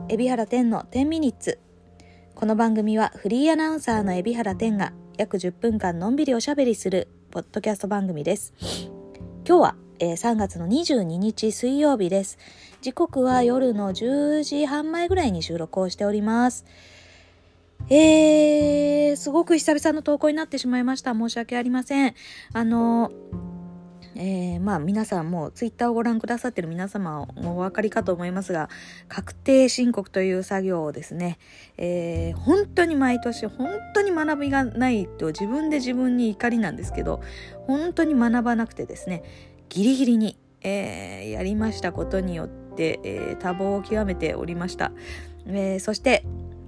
海老原天の10ミニッツ。この番組はフリーアナウンサーの海老原天が約10分間のんびりおしゃべりするポッドキャスト番組です。今日は3月の22日水曜日です。時刻は夜の10時半前ぐらいに収録をしております。すごく久々の投稿になってしまいました。申し訳ありません。皆さんもうツイッターをご覧くださっている皆様もお分かりかと思いますが、確定申告という作業をですね、本当に毎年本当に学びがないと自分で自分に怒りなんですけど、本当に学ばなくてですね、ギリギリに、やりましたことによって、多忙を極めておりました。そして、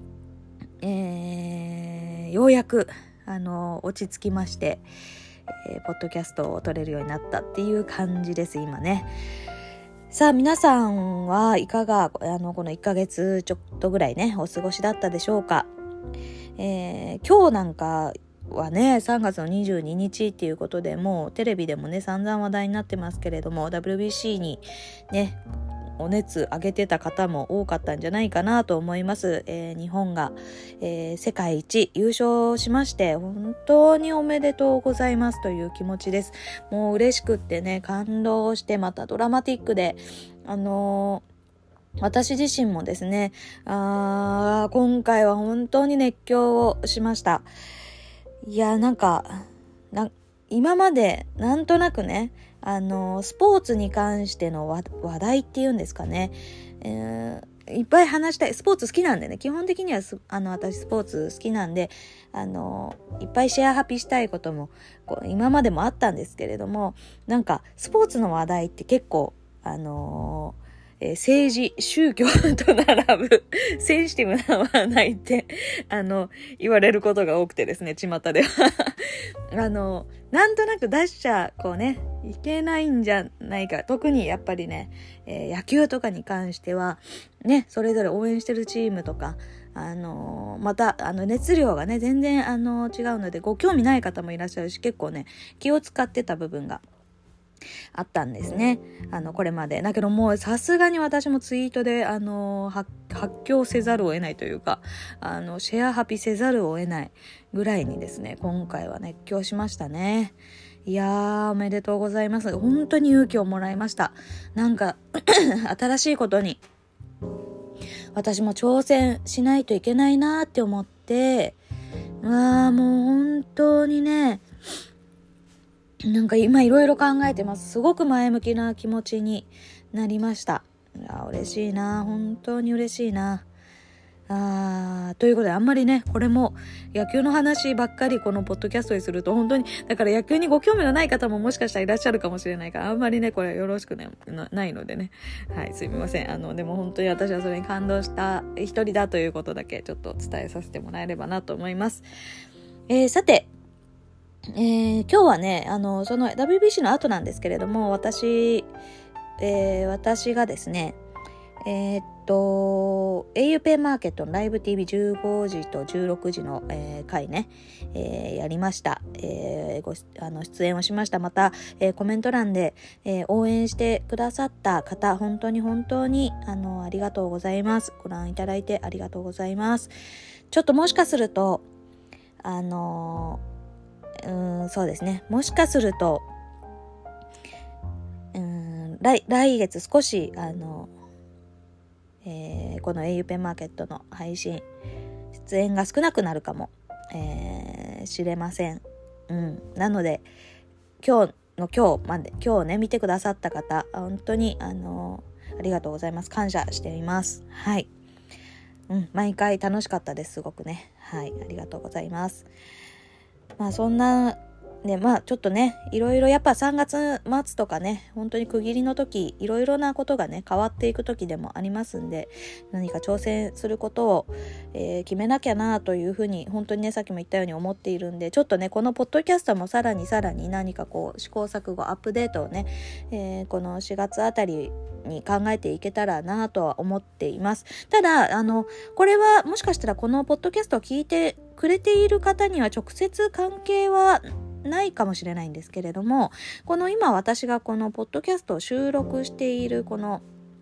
ようやく落ち着きまして、ポッドキャストを撮れるようになったっていう感じです今ね。さあ皆さんはいかがこの1ヶ月ちょっとぐらいねお過ごしだったでしょうか。今日なんかはね3月の22日っていうことでもうテレビでもね散々話題になってますけれども、 WBC にねお熱上げてた方も多かったんじゃないかなと思います。日本が、世界一優勝しまして本当におめでとうございますという気持ちです。もう嬉しくってね感動して、またドラマティックで私自身もですね今回は本当に熱狂をしました。いや今までなんとなくねスポーツに関しての話題っていうんですかね、いっぱい話したい。スポーツ好きなんでね、基本的には私スポーツ好きなんでいっぱいシェアハピしたいことも今までもあったんですけれども、なんかスポーツの話題って結構政治、宗教と並ぶセンシティブな話題って言われることが多くてですね、巷ではなんとなく出しちゃいけないんじゃないか。特にやっぱりね、野球とかに関してはね、それぞれ応援してるチームとかまた熱量がね全然違うのでご興味ない方もいらっしゃるし、結構ね気を使ってた部分があったんですね。これまでだけどもうさすがに私もツイートで発狂せざるを得ないというかシェアハピせざるを得ないぐらいにですね、今回は熱狂しましたね。いやーおめでとうございます。本当に勇気をもらいました。なんか新しいことに私も挑戦しないといけないなって思って、もう本当にねなんか今いろいろ考えてます。すごく前向きな気持ちになりました。いや嬉しいな、本当に嬉しいな。ということであんまりねこれも野球の話ばっかりこのポッドキャストにすると本当にだから野球にご興味のない方ももしかしたらいらっしゃるかもしれないからあんまりねこれよろしくねないのでね、はいすみません。でも本当に私はそれに感動した一人だということだけちょっと伝えさせてもらえればなと思います。さて今日はねその WBC の後なんですけれども、私がですねauPay マーケットのライブ TV15 時と16時の、回ね、やりました。出演をしました。また、コメント欄で、応援してくださった方本当に本当にありがとうございます。ご覧いただいてありがとうございます。ちょっともしかするとそうですね、もしかすると来月少しこの auPay マーケットの配信出演が少なくなるかも、しれません。なので今日ね見てくださった方本当にありがとうございます。感謝しています。はい、毎回楽しかったです。すごくね、はいありがとうございます。そんなねちょっとねいろいろやっぱ3月末とかね本当に区切りの時いろいろなことがね変わっていく時でもありますんで、何か挑戦することを、決めなきゃなというふうに本当にねさっきも言ったように思っているんで、ちょっとねこのポッドキャストもさらに何か試行錯誤アップデートをね、この4月あたりに考えていけたらなとは思っています。ただこれはもしかしたらこのポッドキャストを聞いてくれている方には直接関係はないかもしれないんですけれども、この今私がこのポッドキャストを収録しているこの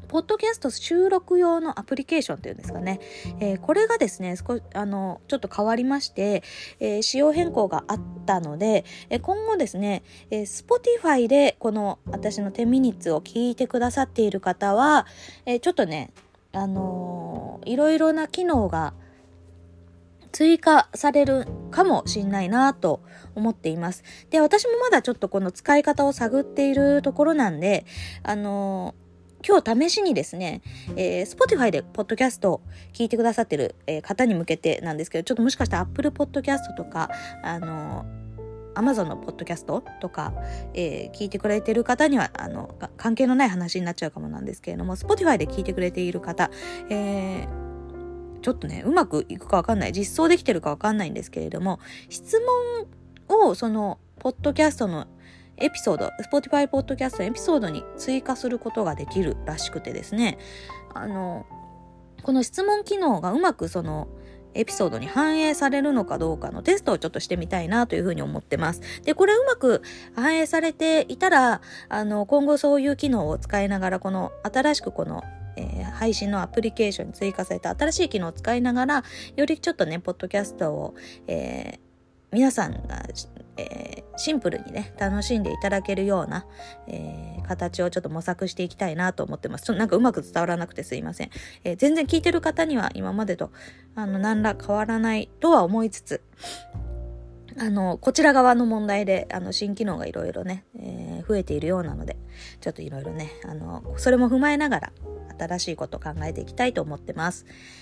ポッドキャスト収録用のアプリケーションっていうんですかね。これがですね、ちょっと変わりまして、仕様変更があったので、今後ですね、Spotify でこの私の10ミニッツを聞いてくださっている方は、ちょっとね、いろいろな機能が追加されるかもしれないなと思っています。で、私もまだちょっとこの使い方を探っているところなんで、今日試しにですね、Spotify でポッドキャストを聞いてくださってる、方に向けてなんですけど、ちょっともしかしたら Apple Podcast とか、Amazon のポッドキャストとか、聞いてくれてる方には関係のない話になっちゃうかもなんですけれども、Spotify で聞いてくれている方、ちょっとねうまくいくかわかんない、実装できてるかわかんないんですけれども、質問をそのポッドキャストのエピソード、Spotify ポッドキャストのエピソードに追加することができるらしくてですね、この質問機能がうまくそのエピソードに反映されるのかどうかのテストをちょっとしてみたいなというふうに思ってます。で、これうまく反映されていたら、今後そういう機能を使いながら、この新しくこの配信のアプリケーションに追加された新しい機能を使いながら、よりちょっとね、ポッドキャストを、皆さんが、シンプルにね、楽しんでいただけるような、形をちょっと模索していきたいなと思ってます。なんかうまく伝わらなくてすいません。全然聞いてる方には今までと何ら変わらないとは思いつつ、こちら側の問題で新機能がいろいろね、増えているようなので、ちょっといろいろね、それも踏まえながら新しいことを考えていきたいと思ってます。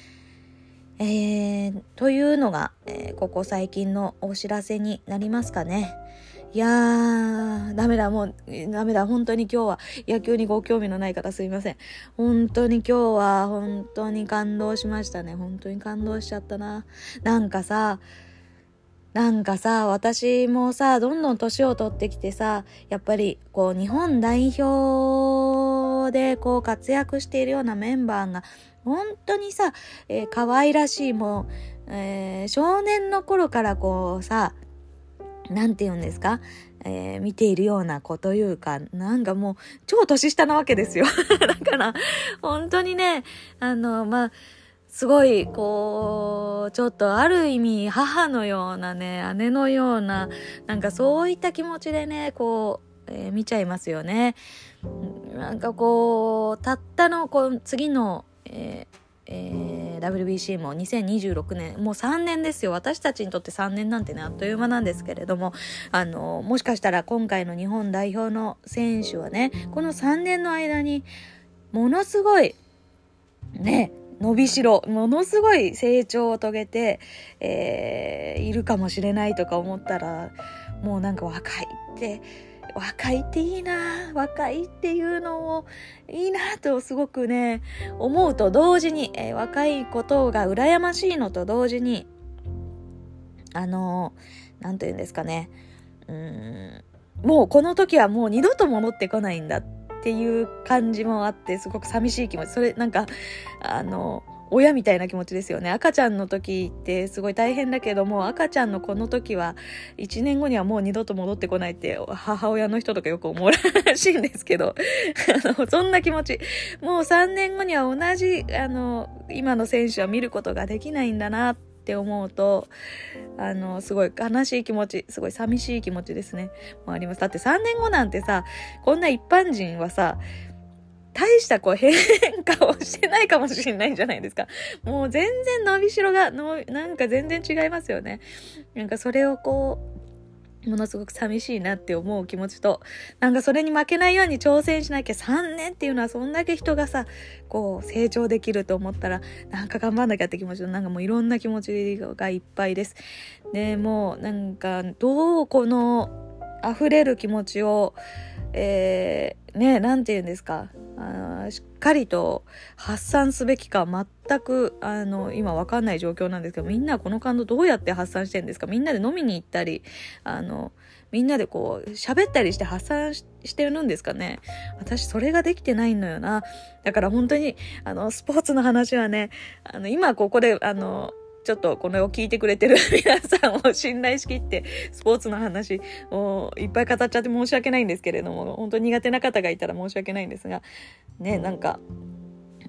というのが、ここ最近のお知らせになりますかね。いやー、ダメだ、本当に今日は野球にご興味のない方すいません。本当に今日は本当に感動しましたね。本当に感動しちゃったな。なんかさ、私もさ、どんどん年を取ってきてさ、やっぱりこう日本代表でこう活躍しているようなメンバーが本当にさ、可愛らしい、もう、少年の頃からこうさ、なんて言うんですか、見ているような子というか、なんかもう超年下なわけですよ。だから本当にね、すごいこうちょっとある意味母のようなね、姉のような、なんかそういった気持ちでね、こう、見ちゃいますよね。なんかこうたったのこう次のWBC も2026年、もう3年ですよ。私たちにとって3年なんてね、あっという間なんですけれども、もしかしたら今回の日本代表の選手はね、この3年の間にものすごいね、伸びしろ、ものすごい成長を遂げて、いるかもしれないとか思ったら、もうなんか若いっていいな、若いっていうのをいいなとすごくね思うと同時に、若いことが羨ましいのと同時に、なんていうんですかね、もうこの時はもう二度と戻ってこないんだっていう感じもあって、すごく寂しい気持ち。それなんか親みたいな気持ちですよね。赤ちゃんの時ってすごい大変だけども、赤ちゃんのこの時は1年後にはもう二度と戻ってこないって母親の人とかよく思うらしいんですけどそんな気持ち、もう3年後には同じ今の選手は見ることができないんだなって思うと、すごい悲しい気持ち、すごい寂しい気持ちですね、もあります。だって3年後なんてさ、こんな一般人はさ、大したこう変化をしてないかもしれないんじゃないですか。もう全然伸びしろがなんか全然違いますよね。なんかそれをこうものすごく寂しいなって思う気持ちと、なんかそれに負けないように挑戦しなきゃ、3年っていうのはそんだけ人がさこう成長できると思ったら、なんか頑張んなきゃって気持ちと、なんかもういろんな気持ちがいっぱいです。でもうなんかどうこの溢れる気持ちをなんて言うんですか、しっかりと発散すべきか全く今わかんない状況なんですけど、みんなはこの感動どうやって発散してるんですか？みんなで飲みに行ったりみんなでこう喋ったりして発散してるんですかね。私それができてないのよな。だから本当にスポーツの話はね、今ここでちょっとこれを聞いてくれてる皆さんを信頼しきってスポーツの話をいっぱい語っちゃって申し訳ないんですけれども、本当に苦手な方がいたら申し訳ないんですがね、なんか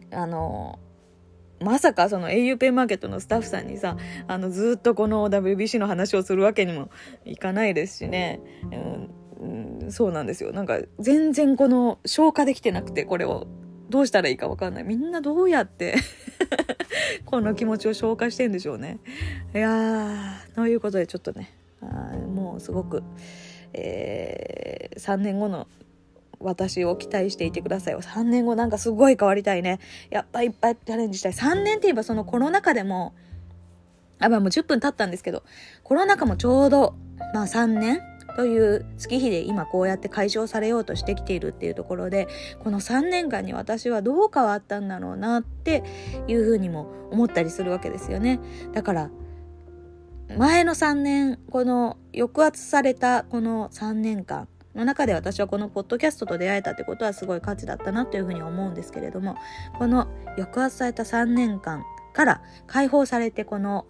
まさかその au ペイマーケットのスタッフさんにさ、ずっとこの WBC の話をするわけにもいかないですしね。そうなんですよ。なんか全然この消化できてなくて、これをどうしたらいいかわかんない。みんなどうやってこの気持ちを消化してんでしょうね。いやー、ということでちょっとね、もうすごく、3年後の私を期待していてくださいよ。3年後なんかすごい変わりたいね。やっぱいっぱいチャレンジしたい。3年って言えばそのコロナ禍でも、もう10分経ったんですけど、コロナ禍もちょうど、3年という月日で今こうやって解消されようとしてきているっていうところで、この3年間に私はどう変わったんだろうなっていうふうにも思ったりするわけですよね。だから前の3年、この抑圧されたこの3年間の中で私はこのポッドキャストと出会えたってことはすごい価値だったなというふうに思うんですけれども、この抑圧された3年間から解放されて、この、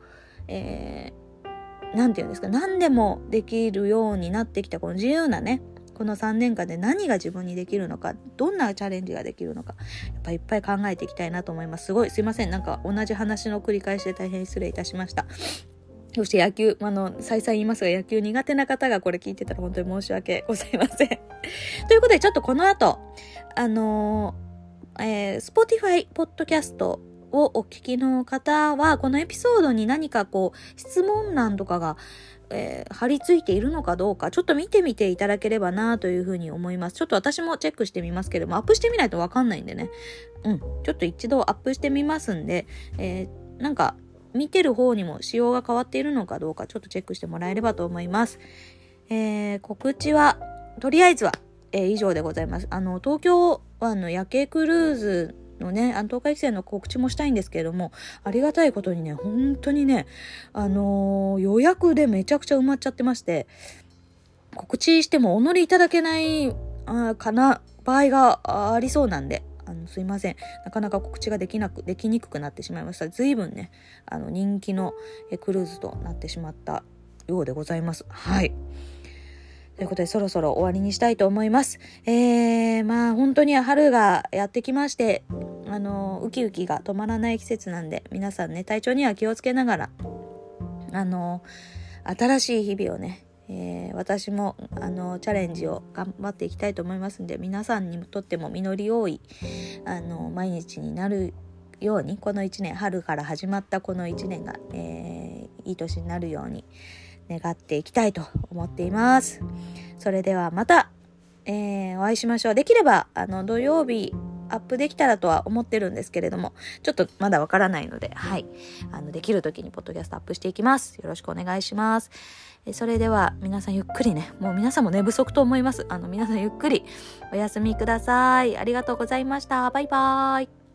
なんていうんですか、何でもできるようになってきたこの自由なね、この3年間で何が自分にできるのか、どんなチャレンジができるのか、やっぱいっぱい考えていきたいなと思います。すいません。なんか同じ話の繰り返しで大変失礼いたしました。そして野球、再々言いますが、野球苦手な方がこれ聞いてたら本当に申し訳ございません。ということで、ちょっとこの後、Spotify ポッドキャストをお聞きの方は、このエピソードに何か質問欄とかが、貼り付いているのかどうか、ちょっと見てみていただければなというふうに思います。ちょっと私もチェックしてみますけれども、アップしてみないとわかんないんでね。ちょっと一度アップしてみますんで、なんか、見てる方にも仕様が変わっているのかどうかちょっとチェックしてもらえればと思います。告知はとりあえずは、以上でございます。東京湾の夜景クルーズのね、東海汽船の告知もしたいんですけれども、ありがたいことにね、本当にね、予約でめちゃくちゃ埋まっちゃってまして、告知してもお乗りいただけない場合がありそうなんで、すいません。なかなか告知ができにくくなってしまいました。随分ね、人気のクルーズとなってしまったようでございます。はい。ということで、そろそろ終わりにしたいと思います。本当に春がやってきまして、ウキウキが止まらない季節なんで、皆さんね、体調には気をつけながら、新しい日々をね、私もチャレンジを頑張っていきたいと思いますので、皆さんにとっても実り多い毎日になるように、この1年、春から始まったこの1年が、いい年になるように願っていきたいと思っています。それではまた、お会いしましょう。できれば土曜日アップできたらとは思ってるんですけれども、ちょっとまだわからないので、はい、できる時にポッドキャストアップしていきます。よろしくお願いします。それでは皆さんゆっくりね、もう皆さんも寝不足と思います。皆さんゆっくりお休みください。ありがとうございました。バイバーイ。